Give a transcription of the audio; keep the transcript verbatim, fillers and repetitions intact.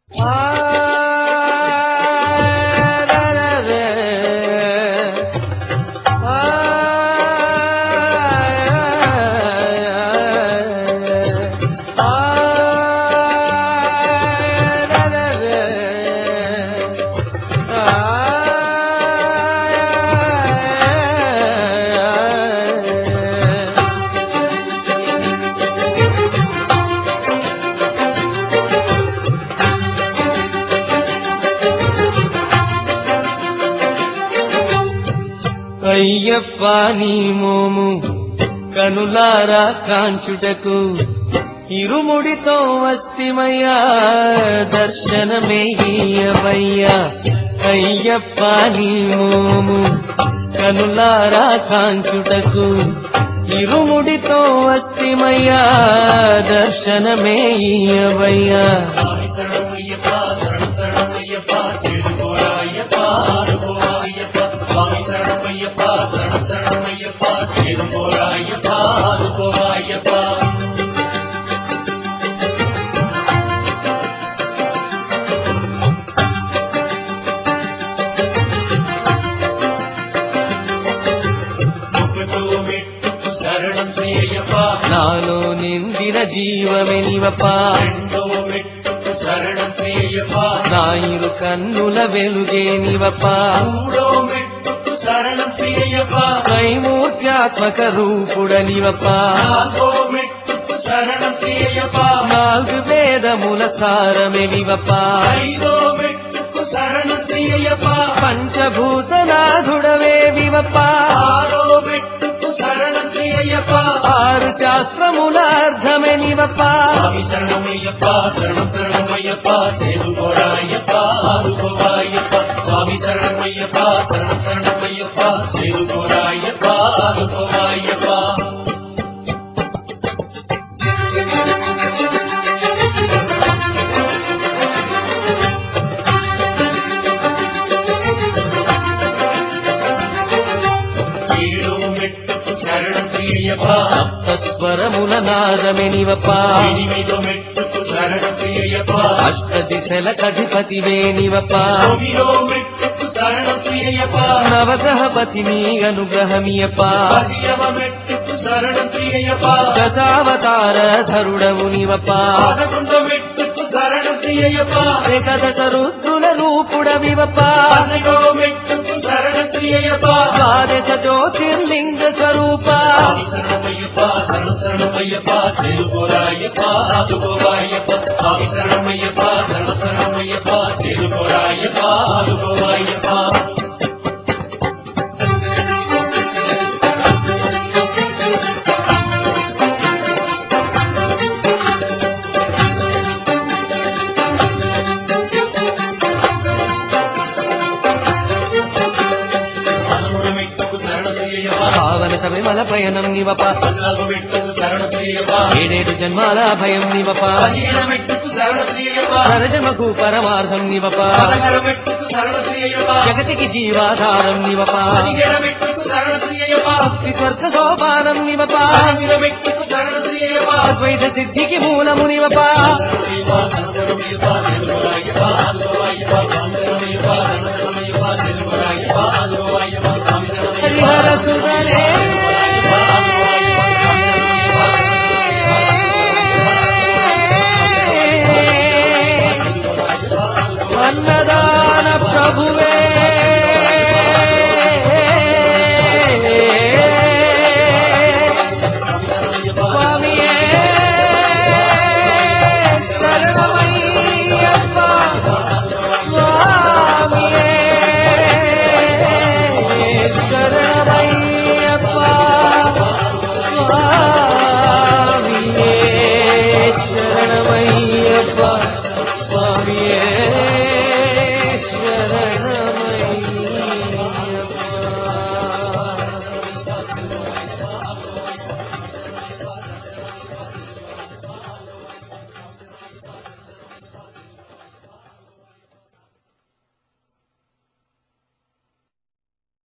అయ్యప్ప నీ మోము కనులారా కాంచుటకు ఇరుముడితో వస్తిమయ్యా దర్శనమేయ్యవయ్యా. అయ్యప్ప నీ మోము కనులారా కాంచుటకు ఇరుముడితో వస్తిమయ్యా దర్శనమేయ్యవయ్యా. నాలో నిందిన జీవమెనివప నా ఇరు కన్నుల వెలుగేనివప త్రైమూర్త్యాత్మక రూపుడనివప నాలుగు వేదముల సారమెనివప పంచభూతనాథుడవే వివప ఆరు శాస్త్రముల అర్థమెనివప శరణమయ్యప్ప శరణం శరణమయ్యప్ప చేదుకోరాయ్యప్ప ఆదుకోవాయ్యప్ప స్వామి శరణమయ్యప్ప శరణం శరణమయ్యప్ప చేదుకోరాయ్యప్ప ఆదుకోవాయ్యప్ప. సప్తస్వరముల నాదమెనివప ఎనిమిదో మెట్టుకు శరణం శ్రీయ్యప్ప అష్ట దిశల కధిపతివేనివప తొమ్మిదో మెట్టుకు శరణం శ్రీయ్యప్ప నవగ్రహపతి నీ అనుగ్రహమియప పదియవ మెట్టుకు శరణం శ్రీయ్యప్ప దశావతార ధరుడవు నివప పదకొండో మెట్టుకు శరణం శ్రీయ్యప్ప ఏకదశ రుద్రుల రూపుడవివప పన్నెండో మెట్టుకు శరణం శ్రీయ్యప్ప ద్వాదశ జ్యోతిర్లింగ స్వరూప శరణమయ్యప్ప శరణం శరణమయ్యప్ప చేదుకోరాయ్యప్ప ఆదుకోవాయ్యప్ప స్వామి శరణమయ్యప్ప శరణం శరణమయ్యప్ప చేదుకోరాయ్యప్ప ఆదుకోవాయ్యప్ప. పావన శబరిమల పయనం నివప పద్నాలుగు మెట్టుకు శరణం శ్రీయ్యప్ప ఏడేడు జన్మాల భయం నివప పదిహేను మెట్టుకు శరణం శ్రీయ్యప్ప నరజమకు పరమార్థం నివప పదహారు మెట్టుకు శరణం శ్రీయ్యప్ప జగతికి జీవాధారం నివప పదిహేడు మెట్టుకు శరణం శ్రీయ్యప్ప భక్తి స్వర్గ సోపానం నివప పద్దెనిమిది మెట్టుకు శరణం శ్రీయ్యప్ప అద్వైత సిద్ధికి మూలము నివప శరణమయ్యప్ప శరణమయ్యప్ప చేదుకోరాయ్యప్ప